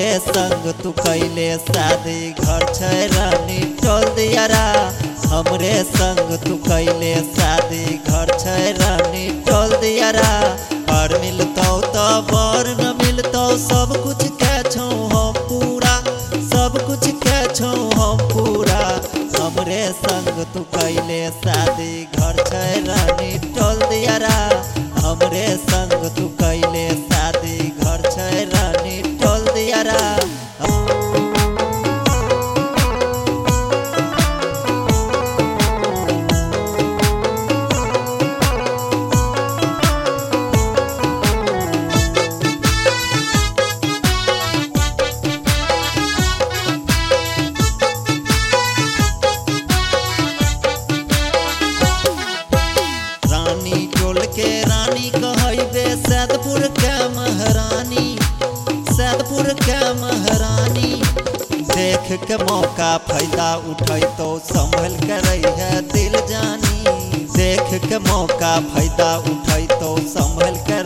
संग तू कैले शादी घर छै रानी टोल दियारा। हमरे संग तू कैले शादी घर छै रानी टोल दियारा। पर मिलतौ तो बर न मिलतौ सब कुछ के छौ हम पूरा, सब कुछ के छौ हम पूरा। हमरे संग तू कैले शादी घर छै रानी टोल दियारा। हमरे संग तू कैले शादी घर छै रानी टोल दियारा। रानी टोल के रानी कहबे सैदपुर के महारानी, सैदपुर के महारानी। देख के मौका फायदा उठैतो संभल के रहिए दिल जानी। देख के मौका फायदा उठैतो संभल के